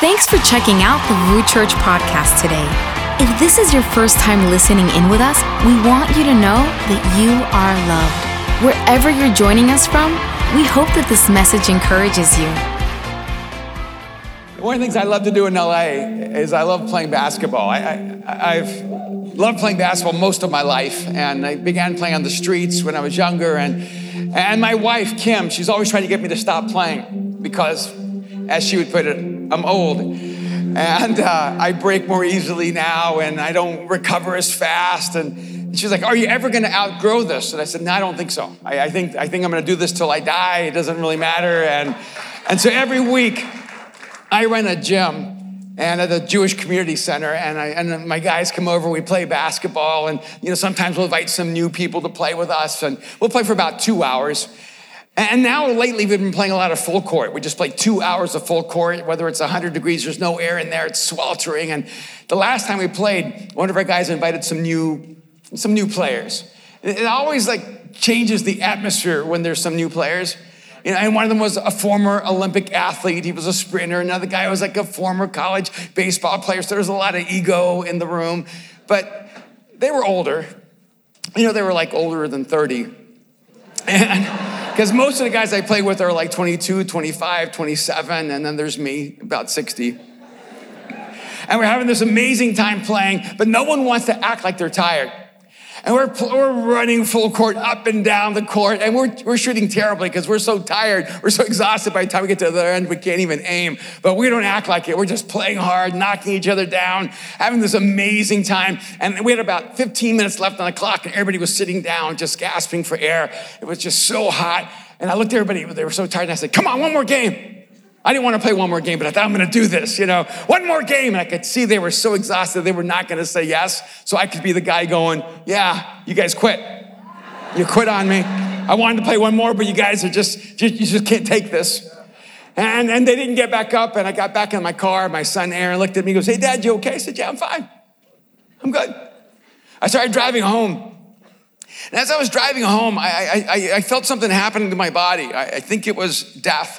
Thanks for checking out the Root Church podcast today. If this is your first time listening in with us, we want you to know that you are loved. Wherever you're joining us from, we hope that this message encourages you. One of the things I love to do in LA is I love playing basketball. I've loved playing basketball most of my life, and I began playing on the streets when I was younger. And my wife, Kim, she's always trying to get me to stop playing because, as she would put it, I'm old. And I break more easily now, and I don't recover as fast. And she's like, "Are you ever going to outgrow this?" And I said, "No, I don't think so. I think I'm going to do this till I die. It doesn't really matter." And so every week, I run a gym and at the Jewish Community Center, and my guys come over, we play basketball, and sometimes we'll invite some new people to play with us, and we'll play for about 2 hours. And now lately we've been playing a lot of full court. We just play 2 hours of full court, whether it's 100 degrees, there's no air in there, it's sweltering. And the last time we played, one of our guys invited some new players. It always changes the atmosphere when there's some new players. And one of them was a former Olympic athlete. He was a sprinter. Another guy was a former college baseball player. So there was a lot of ego in the room. But they were older. They were older than 30. And because most of the guys I play with are 22, 25, 27. And then there's me, about 60. And we're having this amazing time playing, but no one wants to act like they're tired. And we're running full court up and down the court, and we're shooting terribly because we're so tired. We're so exhausted by the time we get to the other end, we can't even aim. But we don't act like it. We're just playing hard, knocking each other down, having this amazing time. And we had about 15 minutes left on the clock, and everybody was sitting down, just gasping for air. It was just so hot. And I looked at everybody, they were so tired, and I said, "Come on, one more game." I didn't want to play one more game, but I thought, I'm going to do this, one more game. And I could see they were so exhausted, they were not going to say yes. So I could be the guy going, "Yeah, you guys quit. You quit on me. I wanted to play one more, but you guys are you just can't take this." And they didn't get back up. And I got back in my car. My son, Aaron, looked at me and goes, "Hey, Dad, you okay?" I said, "Yeah, I'm fine. I'm good." I started driving home. And as I was driving home, I felt something happening to my body. I think it was death.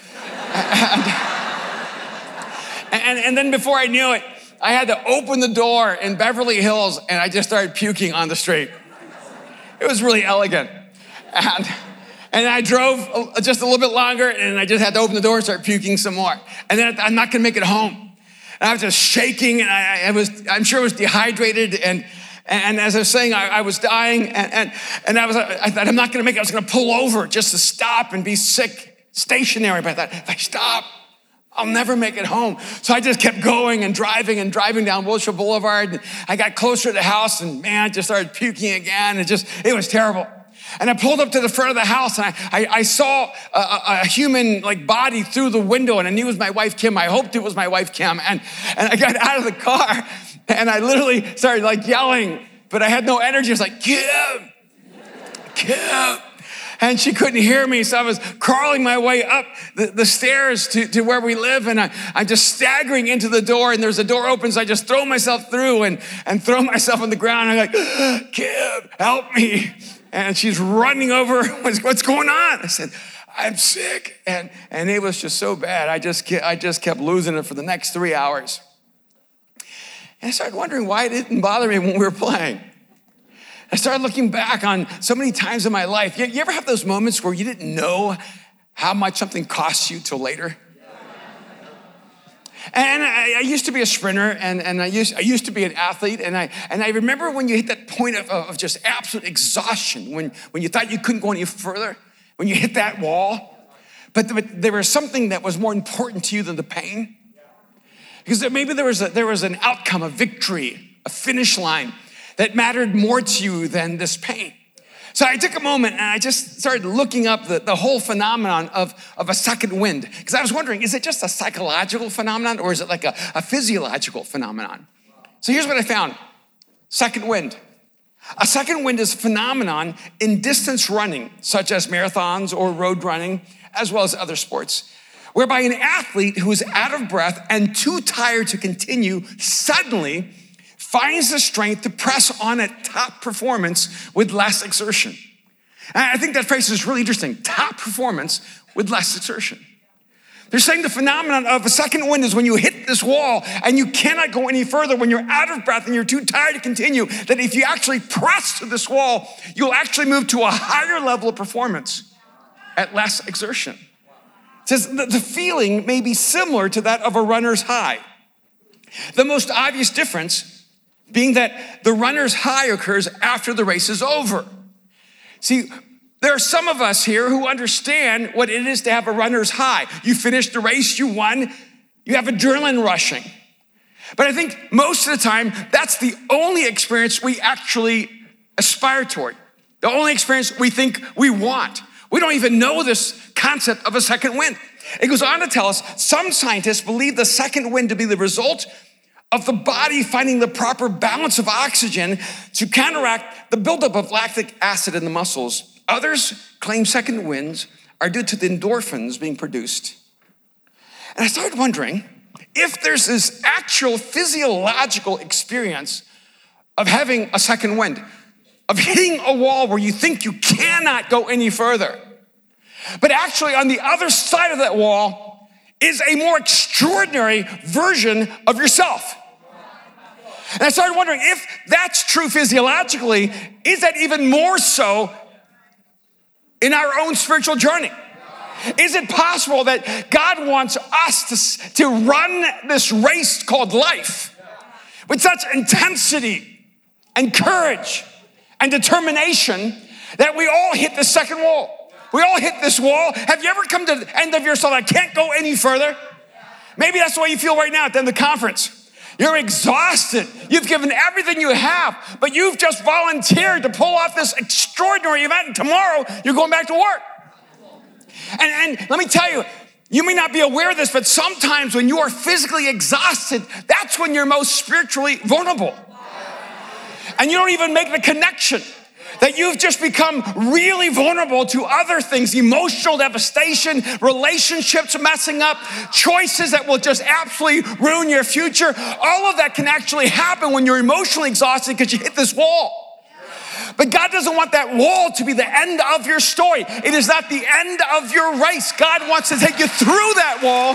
And then before I knew it, I had to open the door in Beverly Hills, and I just started puking on the street. It was really elegant. And I drove just a little bit longer, and I just had to open the door and start puking some more. And then I'm not gonna make it home. And I was just shaking, and I'm sure I was dehydrated, and as I was saying, I was dying, and I thought, I'm not gonna make it. I was gonna pull over just to stop and be sick, stationary, but I thought, if I stop, I'll never make it home. So I just kept going and driving down Wilshire Boulevard. And I got closer to the house, and man, I just started puking again. It was terrible. And I pulled up to the front of the house, and I saw a human body through the window, and I knew it was my wife, Kim. I hoped it was my wife, Kim. And I got out of the car, and I literally started yelling, but I had no energy. I was like, "Kim, Kim." And she couldn't hear me, so I was crawling my way up the stairs to where we live, and I'm just staggering into the door, and there's a door open, so I just throw myself through and throw myself on the ground. I'm like, "Kim, help me." And she's running over, "What's going on?" I said, "I'm sick." And it was just so bad. I just kept losing it for the next 3 hours. And I started wondering why it didn't bother me when we were playing. I started looking back on so many times in my life. You ever have those moments where you didn't know how much something costs you till later? And I used to be a sprinter, and I used to be an athlete, and I remember when you hit that point of just absolute exhaustion, when you thought you couldn't go any further, when you hit that wall, but there was something that was more important to you than the pain. Because maybe there was an outcome, a victory, a finish line that mattered more to you than this pain. So I took a moment and I just started looking up the whole phenomenon of a second wind. Because I was wondering, is it just a psychological phenomenon, or is it a physiological phenomenon? So here's what I found. Second wind. A second wind is a phenomenon in distance running, such as marathons or road running, as well as other sports, whereby an athlete who is out of breath and too tired to continue suddenly finds the strength to press on at top performance with less exertion. And I think that phrase is really interesting. Top performance with less exertion. They're saying the phenomenon of a second wind is when you hit this wall and you cannot go any further, when you're out of breath and you're too tired to continue, that if you actually press to this wall, you'll actually move to a higher level of performance at less exertion. It says that the feeling may be similar to that of a runner's high. The most obvious difference being that the runner's high occurs after the race is over. See, there are some of us here who understand what it is to have a runner's high. You finished the race, you won, you have adrenaline rushing. But I think most of the time, that's the only experience we actually aspire toward, the only experience we think we want. We don't even know this concept of a second wind. It goes on to tell us, some scientists believe the second wind to be the result of the body finding the proper balance of oxygen to counteract the buildup of lactic acid in the muscles. Others claim second winds are due to the endorphins being produced. And I started wondering if there's this actual physiological experience of having a second wind, of hitting a wall where you think you cannot go any further. But actually on the other side of that wall is a more extraordinary version of yourself. And I started wondering if that's true physiologically, is that even more so in our own spiritual journey? Is it possible that God wants us to run this race called life with such intensity and courage and determination that we all hit the second wall? We all hit this wall. Have you ever come to the end of yourself? I can't go any further. Maybe that's the way you feel right now at the end of the conference. You're exhausted. You've given everything you have, but you've just volunteered to pull off this extraordinary event, and tomorrow you're going back to work. And let me tell you, you may not be aware of this, but sometimes when you are physically exhausted, that's when you're most spiritually vulnerable. And you don't even make the connection that you've just become really vulnerable to other things, emotional devastation, relationships messing up, choices that will just absolutely ruin your future. All of that can actually happen when you're emotionally exhausted because you hit this wall. But God doesn't want that wall to be the end of your story. It is not the end of your race. God wants to take you through that wall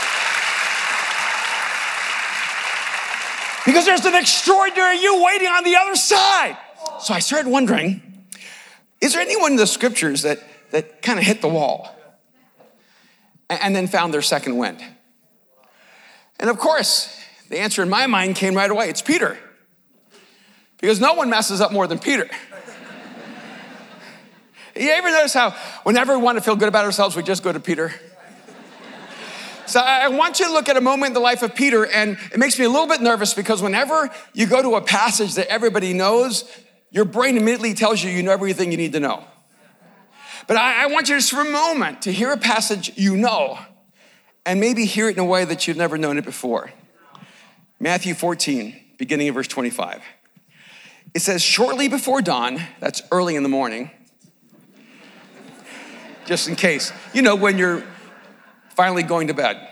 because there's an extraordinary you waiting on the other side. So I started wondering, is there anyone in the scriptures that kind of hit the wall and then found their second wind? And of course, the answer in my mind came right away. It's Peter. Because no one messes up more than Peter. You ever notice how whenever we want to feel good about ourselves, we just go to Peter? So I want you to look at a moment in the life of Peter, and it makes me a little bit nervous because whenever you go to a passage that everybody knows, your brain immediately tells you know everything you need to know. But I want you just for a moment to hear a passage you know, and maybe hear it in a way that you've never known it before. Matthew 14, beginning of verse 25. It says, shortly before dawn, that's early in the morning, just in case, when you're finally going to bed.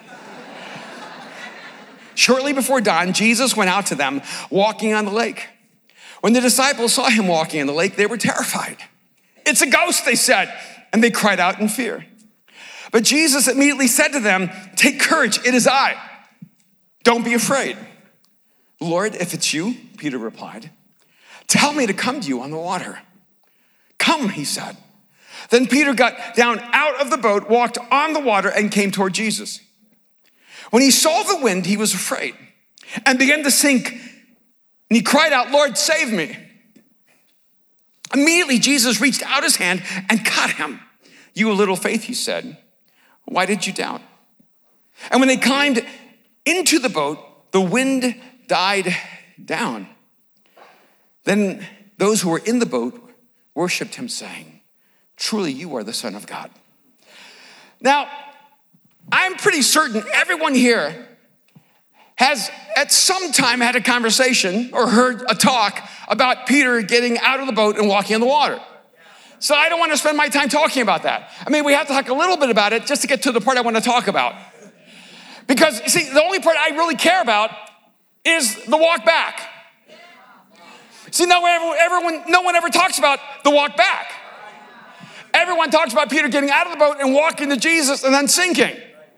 Shortly before dawn, Jesus went out to them walking on the lake. When the disciples saw him walking on the lake, they were terrified. It's a ghost, they said, and they cried out in fear. But Jesus immediately said to them, take courage, it is I. Don't be afraid. Lord, if it's you, Peter replied, tell me to come to you on the water. Come, he said. Then Peter got down out of the boat, walked on the water, and came toward Jesus. When he saw the wind, he was afraid and began to sink. And he cried out, Lord, save me. Immediately, Jesus reached out his hand and caught him. You of little faith, he said, why did you doubt? And when they climbed into the boat, the wind died down. Then those who were in the boat worshiped him, saying, truly, you are the Son of God. Now, I'm pretty certain everyone here has at some time had a conversation or heard a talk about Peter getting out of the boat and walking on the water. So I don't want to spend my time talking about that. I mean, we have to talk a little bit about it just to get to the part I want to talk about. Because, see, the only part I really care about is the walk back. See, no one ever talks about the walk back. Everyone talks about Peter getting out of the boat and walking to Jesus and then sinking.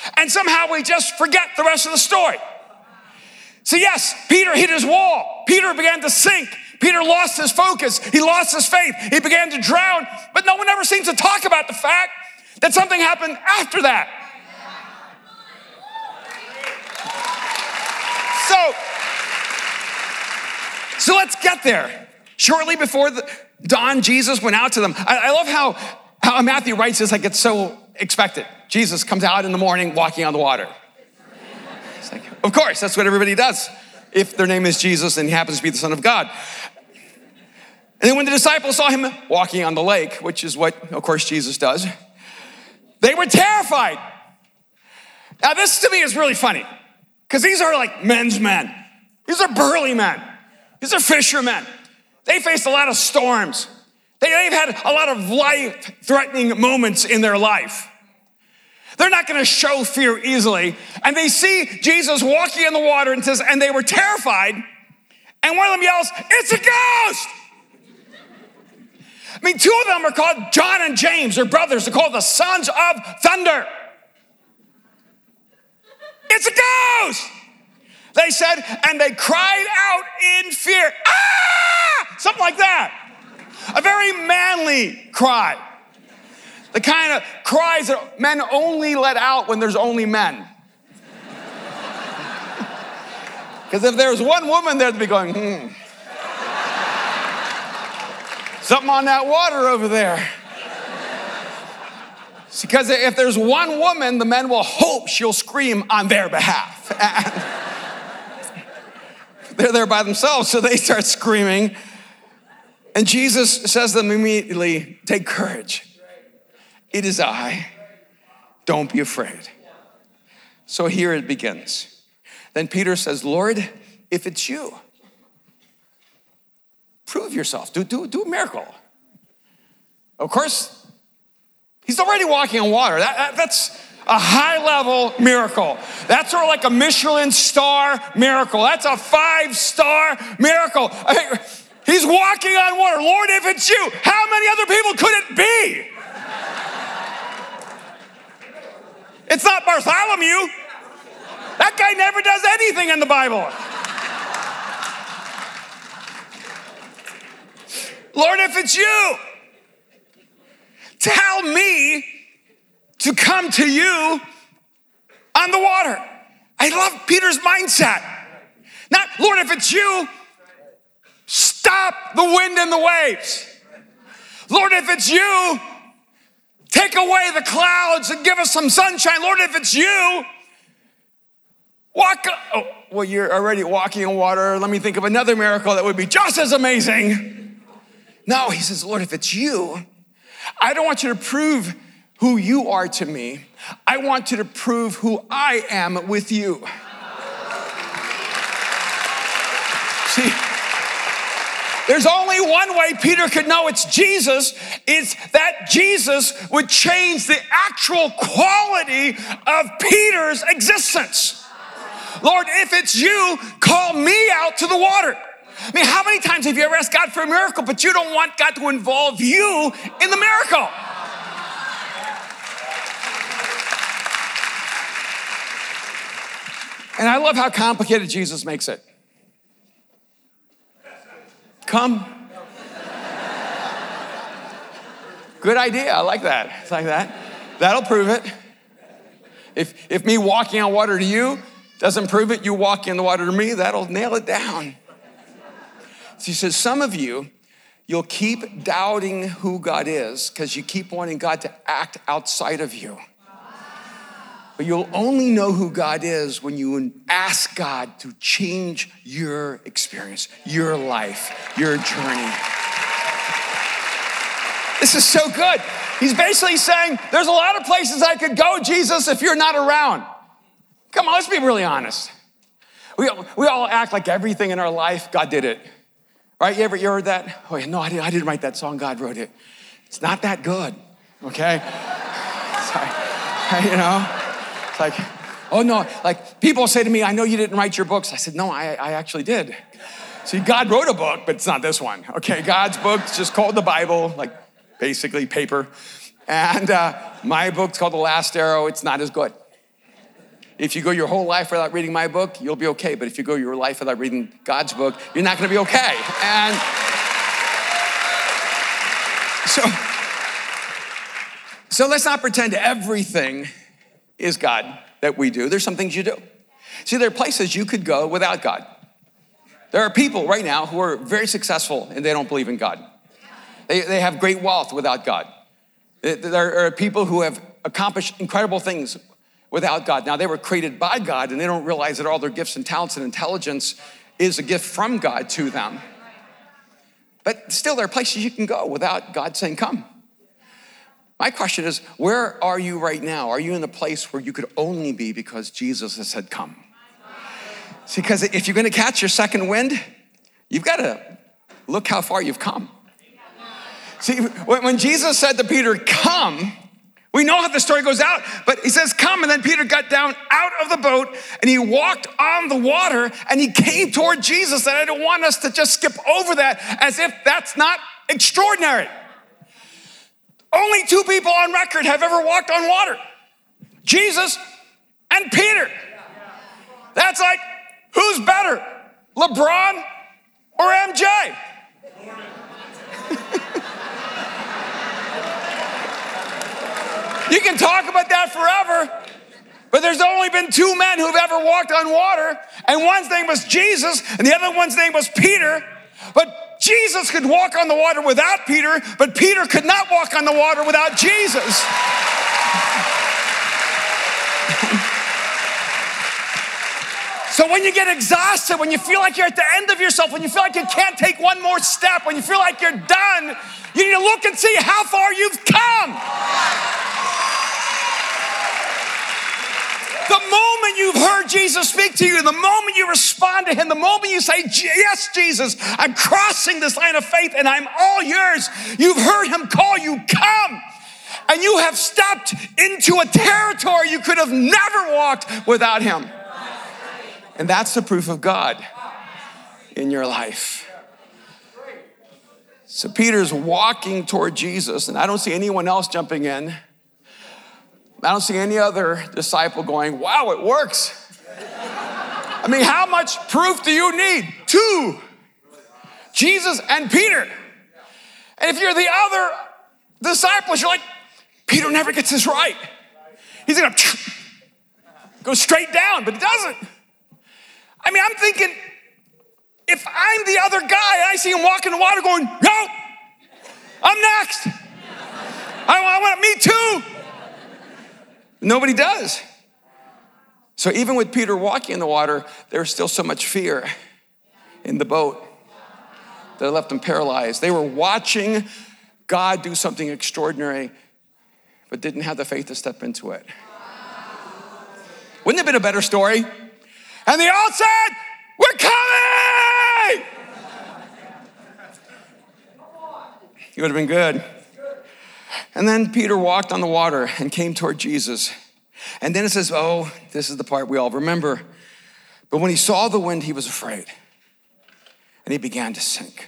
And somehow we just forget the rest of the story. So yes, Peter hit his wall. Peter began to sink. Peter lost his focus. He lost his faith. He began to drown. But no one ever seems to talk about the fact that something happened after that. So let's get there. Shortly before the dawn, Jesus went out to them. I love how Matthew writes this like it's so expected. Jesus comes out in the morning walking on the water. It's like, of course, that's what everybody does if their name is Jesus and he happens to be the Son of God. And then when the disciples saw him walking on the lake, which is what, of course, Jesus does, they were terrified. Now, this to me is really funny because these are like men's men. These are burly men. These are fishermen. They faced a lot of storms. They've had a lot of life-threatening moments in their life. They're not going to show fear easily. And they see Jesus walking in the water and says, and they were terrified. And one of them yells, "It's a ghost!" I mean, two of them are called John and James. They're brothers. They're called the sons of thunder. It's a ghost! They said, and they cried out in fear. Ah! Something like that. A very manly cry. The kind of cries that men only let out when there's only men. Because if there's one woman there, they'd be going, something on that water over there. Because if there's one woman, the men will hope she'll scream on their behalf. And they're there by themselves, so they start screaming. And Jesus says to them immediately, take courage. It is I. Don't be afraid. So here it begins. Then Peter says, Lord, if it's you, prove yourself. Do a miracle. Of course, he's already walking on water. That's a high-level miracle. That's sort of like a Michelin star miracle. That's a 5-star miracle. He's walking on water. Lord, if it's you, how many other people could it be? It's not Bartholomew. That guy never does anything in the Bible. Lord, if it's you, tell me to come to you on the water. I love Peter's mindset. Not, Lord, if it's you, stop the wind and the waves. Lord, if it's you, take away the clouds and give us some sunshine. Lord, if it's you, you're already walking on water. Let me think of another miracle that would be just as amazing. No, he says, Lord, if it's you, I don't want you to prove who you are to me. I want you to prove who I am with you. See, there's only one way Peter could know it's Jesus. It's that Jesus would change the actual quality of Peter's existence. Lord, if it's you, call me out to the water. I mean, how many times have you ever asked God for a miracle, but you don't want God to involve you in the miracle? And I love how complicated Jesus makes it. Come. Good idea. I like that. It's like that. That'll prove it. If me walking on water to you doesn't prove it, you walking in the water to me, that'll nail it down. So he says, some of you, you'll keep doubting who God is because you keep wanting God to act outside of you. But you'll only know who God is when you ask God to change your experience, your life, your journey. This is so good. He's basically saying, there's a lot of places I could go, Jesus, if you're not around. Come on, let's be really honest. We all act like everything in our life, God did it. Right? You heard that? Oh, yeah, no, I didn't write that song. God wrote it. It's not that good, okay? Sorry. You know? It's like, oh no, like people say to me, I know you didn't write your books. I said, no, I actually did. See, God wrote a book, but it's not this one, okay? God's book's just called the Bible, like basically paper. And my book's called The Last Arrow. It's not as good. If you go your whole life without reading my book, you'll be okay. But if you go your life without reading God's book, you're not going to be okay. And so let's not pretend everything is God that we do. There's some things you do. See, there are places you could go without God. There are people right now who are very successful and they don't believe in God. They have great wealth without God. There are people who have accomplished incredible things without God. Now, they were created by God and they don't realize that all their gifts and talents and intelligence is a gift from God to them. But still, there are places you can go without God saying, come. My question is, where are you right now? Are you in a place where you could only be because Jesus has said, come? See, because if you're going to catch your second wind, you've got to look how far you've come. See, when Jesus said to Peter, come, we know how the story goes out, but he says, come, and then Peter got down out of the boat and he walked on the water and he came toward Jesus. And I don't want us to just skip over that as if that's not extraordinary. Only two people on record have ever walked on water. Jesus and Peter. That's like, who's better, LeBron or MJ? You can talk about that forever, but there's only been two men who've ever walked on water, and one's name was Jesus, and the other one's name was Peter. But Jesus could walk on the water without Peter, but Peter could not walk on the water without Jesus. So when you get exhausted, when you feel like you're at the end of yourself, when you feel like you can't take one more step, when you feel like you're done, you need to look and see how far you've come. The moment you've heard Jesus speak to you, the moment you respond to him, the moment you say, yes, Jesus, I'm crossing this line of faith and I'm all yours, you've heard him call you, come. And you have stepped into a territory you could have never walked without him. And that's the proof of God in your life. So Peter's walking toward Jesus, and I don't see anyone else jumping in. I don't see any other disciple going, wow, it works. I mean, how much proof do you need? Two. Jesus and Peter. And if you're the other disciples, you're like, Peter never gets this right. He's gonna go straight down, but he doesn't. I mean, I'm thinking, if I'm the other guy, I see him walking in the water going, no, I'm next. I want me too. Nobody does. So even with Peter walking in the water, there's still so much fear in the boat that left them paralyzed. They were watching God do something extraordinary, but didn't have the faith to step into it. Wouldn't it have been a better story? And they all said, we're coming! It would have been good. And then Peter walked on the water and came toward Jesus. And then it says, oh, this is the part we all remember. But when he saw the wind, he was afraid. And he began to sink.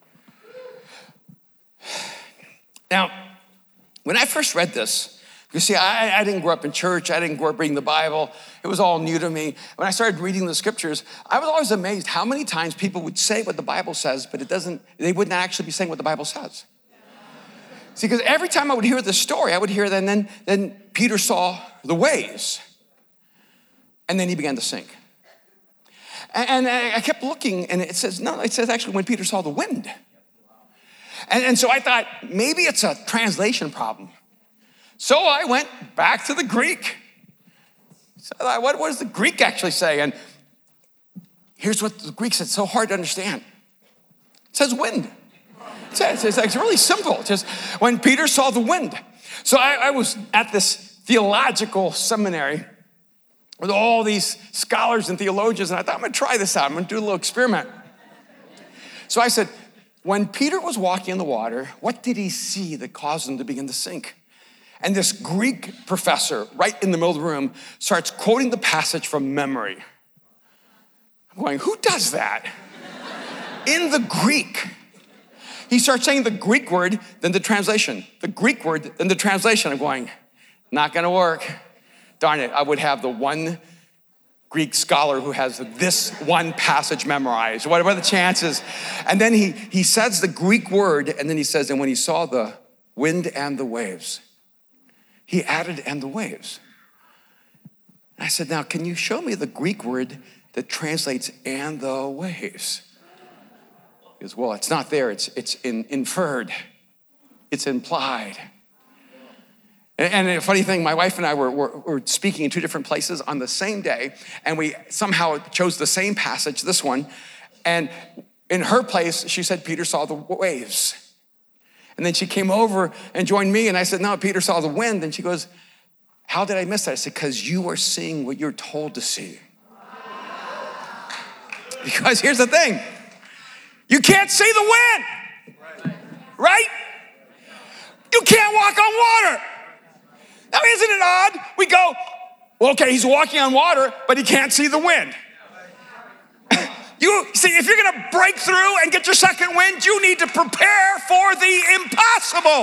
Now, when I first read this, you see, I didn't grow up in church. I didn't grow up reading the Bible. It was all new to me. When I started reading the scriptures, I was always amazed how many times people would say what the Bible says, but they wouldn't actually be saying what the Bible says. See, because every time I would hear this story, I would hear that, and then Peter saw the waves, and then he began to sink. And I kept looking, and it says actually when Peter saw the wind. And so I thought, maybe it's a translation problem. So I went back to the Greek. So I thought, what does the Greek actually say? And here's what the Greek said, so hard to understand. It says wind. It's really simple. Just when Peter saw the wind. So I was at this theological seminary with all these scholars and theologians, and I thought, I'm gonna try this out. I'm gonna do a little experiment. So I said, when Peter was walking in the water, what did he see that caused him to begin to sink? And this Greek professor, right in the middle of the room, starts quoting the passage from memory. I'm going, who does that? In the Greek. He starts saying the Greek word, then the translation. The Greek word, then the translation. I'm going, not gonna work. Darn it, I would have the one Greek scholar who has this one passage memorized. What are the chances? And then he says the Greek word, and then he says, and when he saw the wind and the waves, he added, and the waves. And I said, now, can you show me the Greek word that translates, and the waves? He goes, well, it's not there. It's inferred. It's implied. And a funny thing, my wife and I were speaking in two different places on the same day, and we somehow chose the same passage, this one, and in her place, she said Peter saw the waves. And then she came over and joined me, and I said, no, Peter saw the wind. And she goes, how did I miss that? I said, because you are seeing what you're told to see. Because here's the thing, you can't see the wind, right? You can't walk on water. Now, isn't it odd? We go, well, okay, he's walking on water, but he can't see the wind. You see, if you're gonna break through and get your second wind, you need to prepare for the impossible.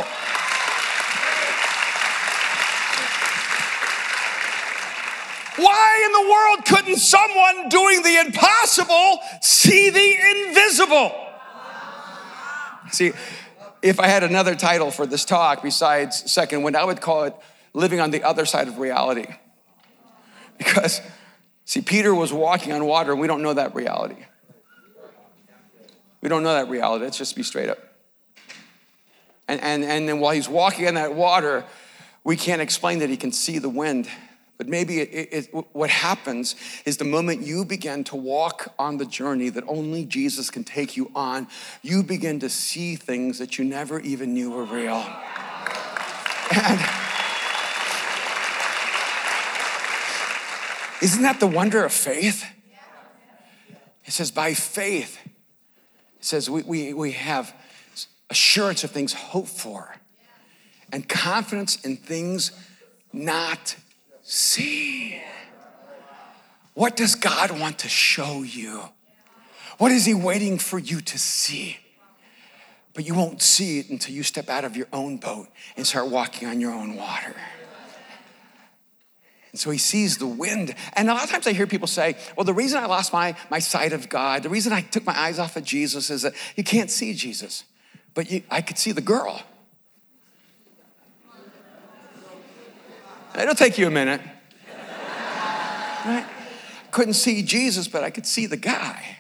Why in the world couldn't someone doing the impossible see the invisible? See, if I had another title for this talk besides second wind, I would call it living on the other side of reality. Because, see, Peter was walking on water, and we don't know that reality. We don't know that reality. Let's just be straight up. And then while he's walking on that water, we can't explain that he can see the wind. But maybe what happens is the moment you begin to walk on the journey that only Jesus can take you on, you begin to see things that you never even knew were real. And isn't that the wonder of faith? It says by faith, it says we have assurance of things hoped for and confidence in things not seen. What does God want to show you? What is he waiting for you to see? But you won't see it until you step out of your own boat and start walking on your own water. And so he sees the wind. And a lot of times I hear people say, well, the reason I lost my sight of God, the reason I took my eyes off of Jesus is that you can't see Jesus, but I could see the girl. It'll take you a minute. Right? Couldn't see Jesus, but I could see the guy.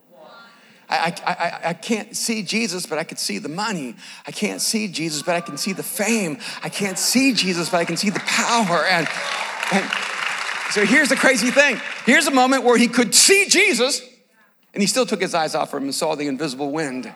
I can't see Jesus, but I could see the money. I can't see Jesus, but I can see the fame. I can't see Jesus, but I can see the power. And so here's the crazy thing. Here's a moment where he could see Jesus, and he still took his eyes off him and saw the invisible wind.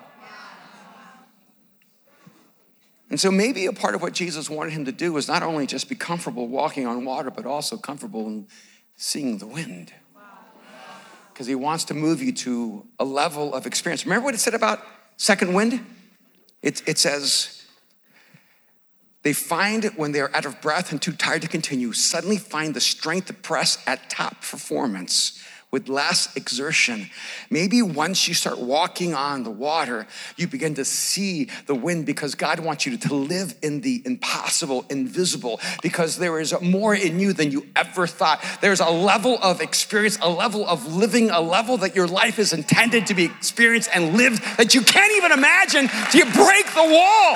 And so maybe a part of what Jesus wanted him to do was not only just be comfortable walking on water, but also comfortable in seeing the wind. Because he wants to move you to a level of experience. Remember what it said about second wind? It says, they find when they're out of breath and too tired to continue, suddenly find the strength to press at top performance with less exertion. Maybe once you start walking on the water, you begin to see the wind because God wants you to live in the impossible, invisible, because there is more in you than you ever thought. There's a level of experience, a level of living, a level that your life is intended to be experienced and lived that you can't even imagine till you break the wall.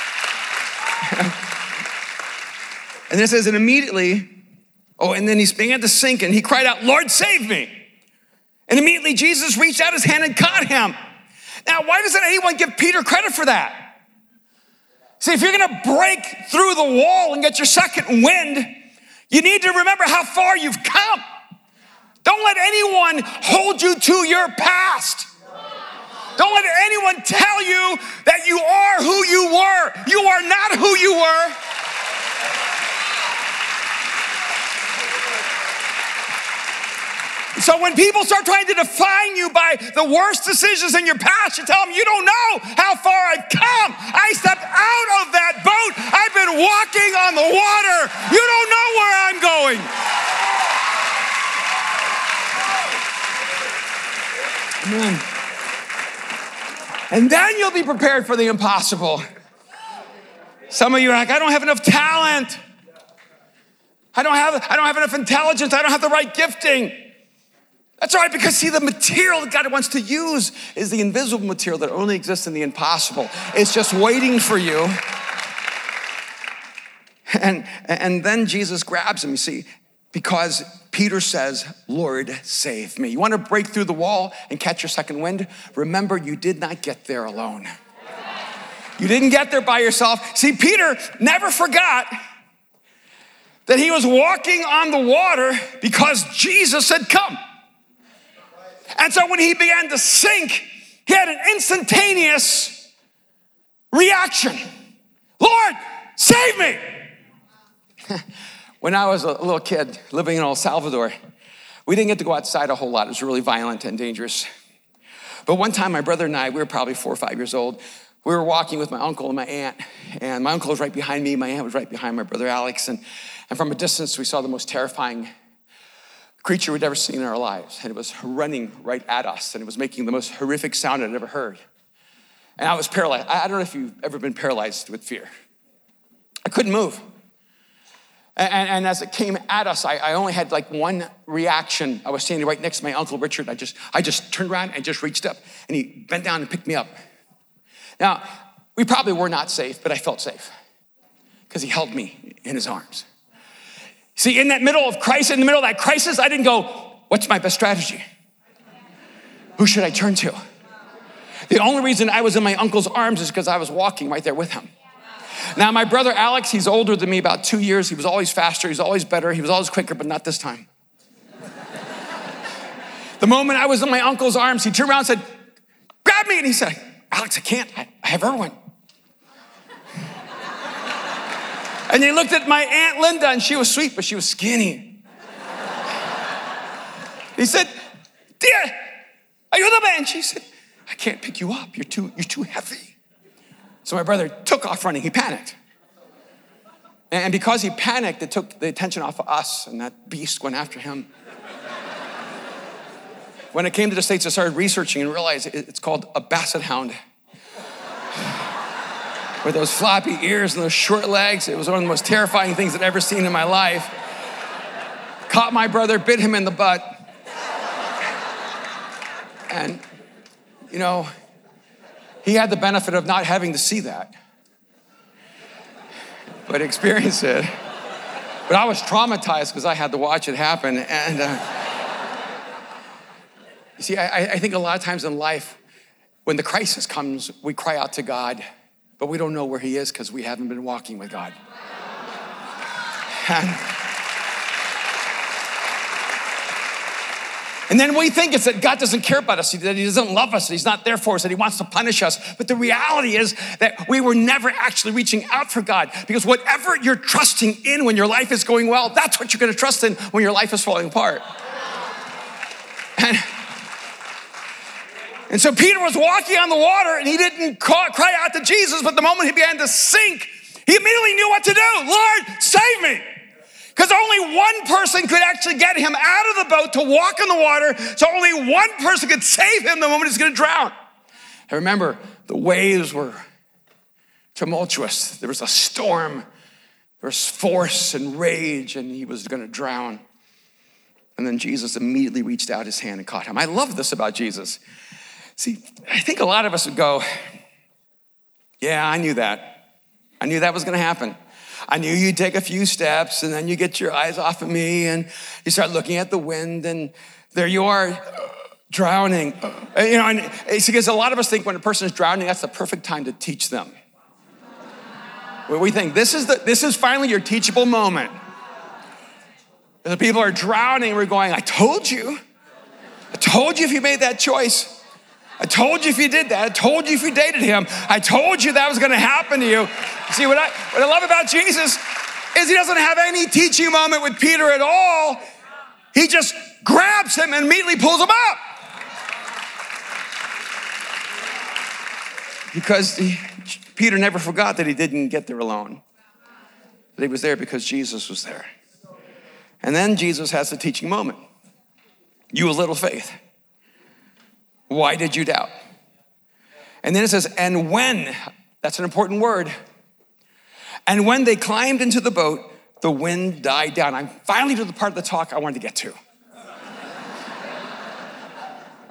And it says, and immediately, and then he began to sink and he cried out, Lord, save me. And immediately Jesus reached out his hand and caught him. Now, why doesn't anyone give Peter credit for that? See, if you're gonna break through the wall and get your second wind, you need to remember how far you've come. Don't let anyone hold you to your past. Don't let anyone tell you that you are who you were. You are not who you were. So when people start trying to define you by the worst decisions in your past, you tell them, you don't know how far I've come. I stepped out of that boat. I've been walking on the water. You don't know where I'm going. Amen. And then you'll be prepared for the impossible. Some of you are like, I don't have enough talent. I don't have enough intelligence. I don't have the right gifting. That's all right, because see, the material that God wants to use is the invisible material that only exists in the impossible. It's just waiting for you. And then Jesus grabs him, you see, because Peter says, Lord, save me. You want to break through the wall and catch your second wind? Remember, you did not get there alone. You didn't get there by yourself. See, Peter never forgot that he was walking on the water because Jesus had come. And so when he began to sink, he had an instantaneous reaction. Lord, save me. When I was a little kid living in El Salvador, we didn't get to go outside a whole lot. It was really violent and dangerous. But one time, my brother and I, we were probably 4 or 5 years old. We were walking with my uncle and my aunt. And my uncle was right behind me. My aunt was right behind my brother Alex. And from a distance, we saw the most terrifying creature we'd ever seen in our lives. And it was running right at us. And it was making the most horrific sound I'd ever heard. And I was paralyzed. I don't know if you've ever been paralyzed with fear. I couldn't move. And as it came at us, I only had like one reaction. I was standing right next to my Uncle Richard. I just turned around and just reached up. And he bent down and picked me up. Now, we probably were not safe, but I felt safe because he held me in his arms. See, in the middle of that crisis, I didn't go, what's my best strategy? Who should I turn to? The only reason I was in my uncle's arms is because I was walking right there with him. Now, my brother Alex, he's older than me about 2 years. He was always faster. He was always better. He was always quicker, but not this time. The moment I was in my uncle's arms, he turned around and said, grab me. And he said, Alex, I can't. I have Erwin. And he looked at my Aunt Linda, and she was sweet, but she was skinny. He said, Tia, ayúdame. And she said, I can't pick you up. You're too heavy. So my brother took off running. He panicked. And because he panicked, it took the attention off of us, and that beast went after him. When it came to the States, I started researching and realized it's called a basset hound. With those floppy ears and those short legs, it was one of the most terrifying things I'd ever seen in my life. Caught my brother, bit him in the butt. And, you know, he had the benefit of not having to see that, but experience it. But I was traumatized because I had to watch it happen. And you see, I think a lot of times in life, when the crisis comes, we cry out to God, but we don't know where he is because we haven't been walking with God. And then we think it's that God doesn't care about us, that he doesn't love us, that he's not there for us, that he wants to punish us. But the reality is that we were never actually reaching out for God, because whatever you're trusting in when your life is going well, that's what you're going to trust in when your life is falling apart. And so Peter was walking on the water, and he didn't cry out to Jesus, but the moment he began to sink, he immediately knew what to do. Lord, save me. Because only one person could actually get him out of the boat to walk on the water, so only one person could save him the moment he's going to drown. And remember, the waves were tumultuous. There was a storm. There was force and rage, and he was going to drown. And then Jesus immediately reached out his hand and caught him. I love this about Jesus. See, I think a lot of us would go, yeah, I knew that. I knew that was going to happen. I knew you'd take a few steps, and then you get your eyes off of me, and you start looking at the wind, and there you are, drowning. You know, and it's because a lot of us think when a person is drowning, that's the perfect time to teach them. We think this is finally your teachable moment. The people are drowning, we're going, I told you if you made that choice. I told you if you did that. I told you if you dated him. I told you that was going to happen to you. See, what I love about Jesus is he doesn't have any teaching moment with Peter at all. He just grabs him and immediately pulls him up. Because Peter never forgot that he didn't get there alone. That he was there because Jesus was there. And then Jesus has the teaching moment. You of little faith. Why did you doubt? And then it says, and when, that's an important word. And when they climbed into the boat, the wind died down. I'm finally to the part of the talk I wanted to get to.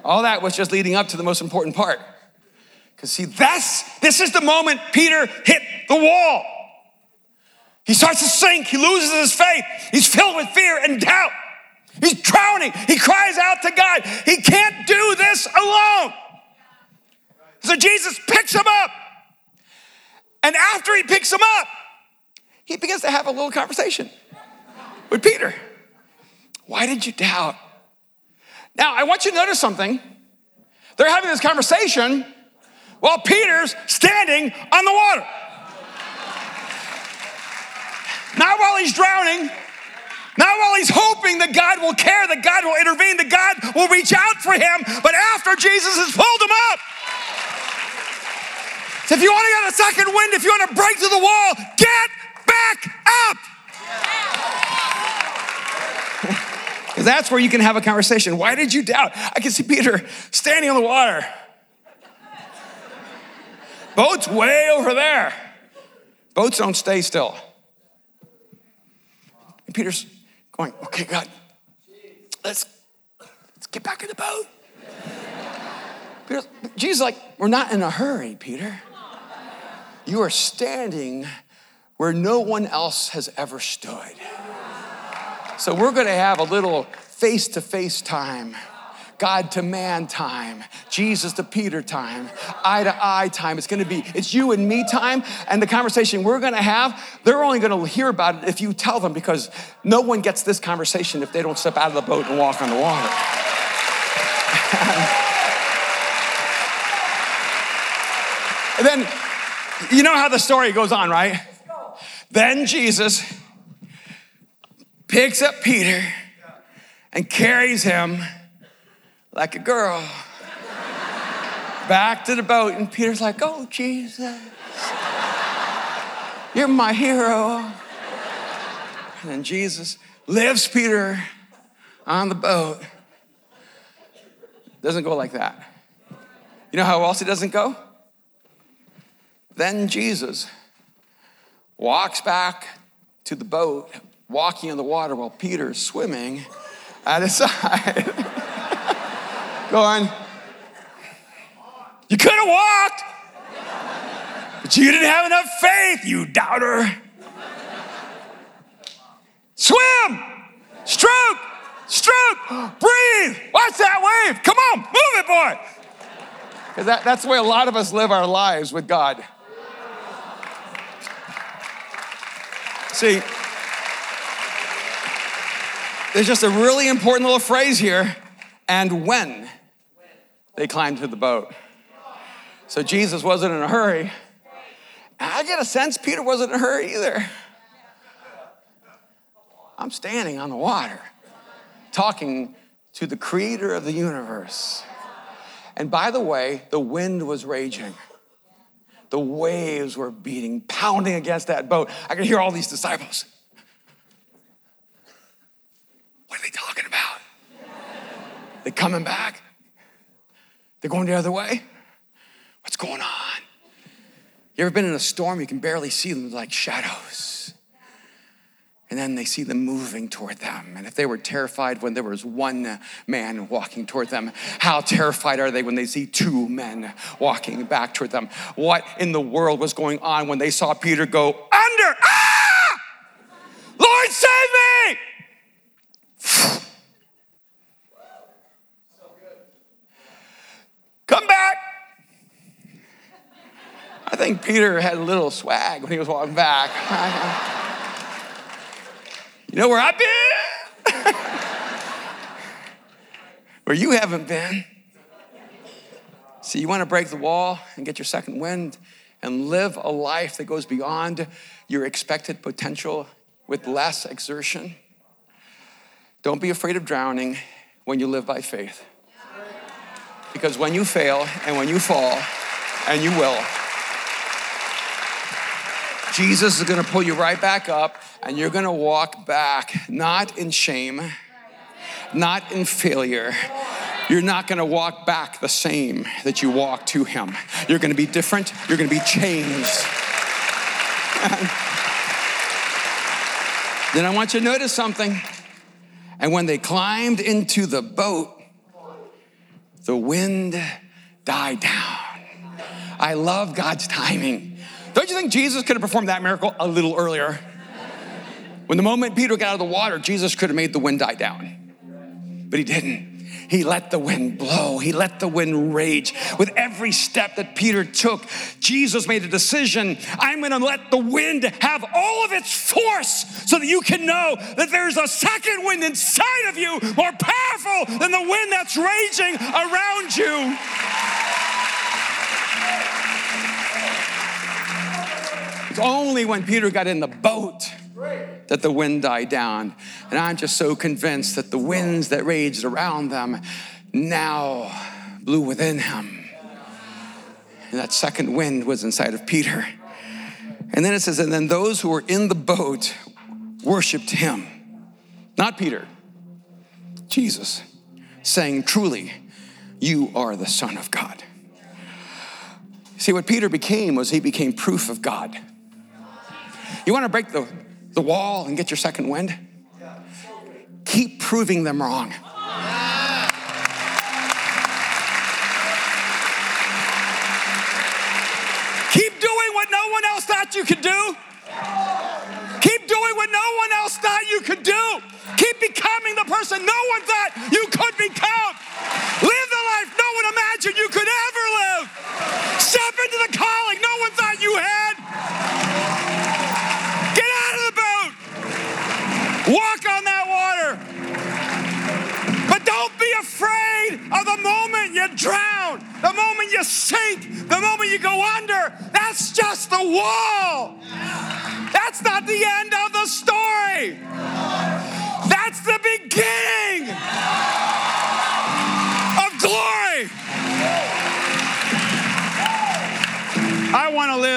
All that was just leading up to the most important part. Because see, this is the moment Peter hit the wall. He starts to sink. He loses his faith. He's filled with fear and doubt. He's drowning. He cries out to God. He can't do this alone. So Jesus picks him up. And after he picks him up, he begins to have a little conversation with Peter. Why did you doubt? Now, I want you to notice something. They're having this conversation while Peter's standing on the water. Not while he's drowning, not while he's hoping that God will care, that God will intervene, that God will reach out for him, but after Jesus has pulled him up. So if you want to get a second wind, if you want to break through the wall, get back up. Because that's where you can have a conversation. Why did you doubt? I can see Peter standing on the water. Boat's way over there. Boats don't stay still. And Peter's going, okay, God, let's get back in the boat. Jesus is like, we're not in a hurry, Peter. You are standing where no one else has ever stood. So we're going to have a little face-to-face time, God to man time, Jesus to Peter time, eye to eye time. It's you and me time. And the conversation we're going to have, they're only going to hear about it if you tell them, because no one gets this conversation if they don't step out of the boat and walk on the water. And then, you know how the story goes on, right? Then Jesus picks up Peter and carries him like a girl back to the boat. And Peter's like, oh, Jesus, you're my hero. And then Jesus lifts Peter on the boat. Doesn't go like that. You know how else it doesn't go? Then Jesus walks back to the boat, walking on the water while Peter's swimming at his side, going, you could have walked, but you didn't have enough faith, you doubter. Swim, stroke, breathe. Watch that wave. Come on, move it, boy. Because that's the way a lot of us live our lives with God. See, there's just a really important little phrase here. And when they climbed to the boat. So Jesus wasn't in a hurry. And I get a sense Peter wasn't in a hurry either. I'm standing on the water, talking to the creator of the universe. And by the way, the wind was raging. The waves were beating, pounding against that boat. I could hear all these disciples. What are they talking about? They coming back? They're going the other way? What's going on? You ever been in a storm? You can barely see them, like shadows. And then they see them moving toward them. And if they were terrified when there was one man walking toward them, how terrified are they when they see two men walking back toward them? What in the world was going on when they saw Peter go under? Ah! Lord, save me! Come back. I think Peter had a little swag when he was walking back. You know where I've been? Where you haven't been. See, you want to break the wall and get your second wind and live a life that goes beyond your expected potential with less exertion. Don't be afraid of drowning when you live by faith. Because when you fail and when you fall, and you will, Jesus is going to pull you right back up, and you're going to walk back, not in shame, not in failure. You're not going to walk back the same that you walked to him. You're going to be different. You're going to be changed. Then I want you to notice something. And when they climbed into the boat, the wind died down. I love God's timing. Don't you think Jesus could have performed that miracle a little earlier? When the moment Peter got out of the water, Jesus could have made the wind die down. But he didn't. He let the wind blow. He let the wind rage. With every step that Peter took, Jesus made a decision. I'm going to let the wind have all of its force so that you can know that there's a second wind inside of you more powerful than the wind that's raging around you. It's only when Peter got in the boat that the wind died down. And I'm just so convinced that the winds that raged around them now blew within him. And that second wind was inside of Peter. And then it says, and then those who were in the boat worshiped him. Not Peter, Jesus, saying, truly, you are the Son of God. See, what Peter became was he became proof of God. You want to break the wall and get your second wind? Keep proving them wrong. Keep doing what no one else thought you could do. Keep doing what no one else thought you could do. Keep becoming the person no one thought you could become. Live the life no one imagined you could ever live. Step into the calling no one thought you had. Get out of the boat. Walk on that water. But don't be afraid of the moment you drown, the moment you sink, the moment you go under. That's just the wall. That's not the end of the story. That's the beginning of glory. I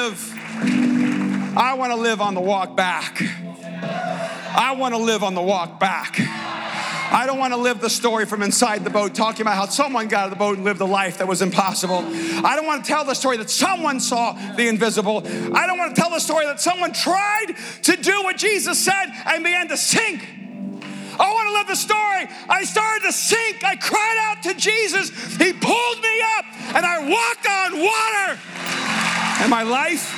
want to live on the walk back. I want to live on the walk back. I don't want to live the story from inside the boat, talking about how someone got out of the boat and lived a life that was impossible. I don't want to tell the story that someone saw the invisible. I don't want to tell the story that someone tried to do what Jesus said and began to sink. I want to live the story. I started to sink. I cried out to Jesus. He pulled me up and I walked on water. And my life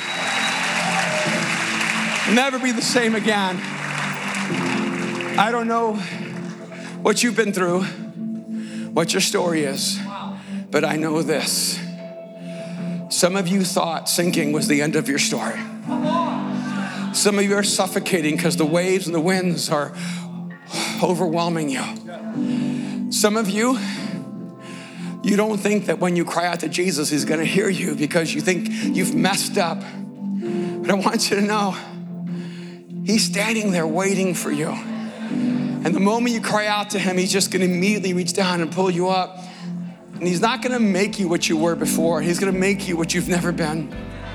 will never be the same again. I don't know what you've been through, what your story is, but I know this. Some of you thought sinking was the end of your story. Some of you are suffocating because the waves and the winds are overwhelming you. Some of you, you don't think that when you cry out to Jesus, he's going to hear you because you think you've messed up. But I want you to know, he's standing there waiting for you. And the moment you cry out to him, he's just going to immediately reach down and pull you up. And he's not going to make you what you were before. He's going to make you what you've never been.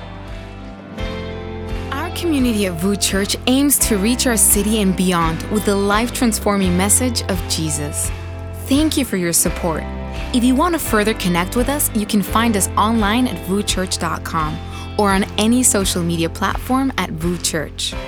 Our community at VOUS Church aims to reach our city and beyond with the life-transforming message of Jesus. Thank you for your support. If you want to further connect with us, you can find us online at VOUSchurch.com or on any social media platform at VOUS Church.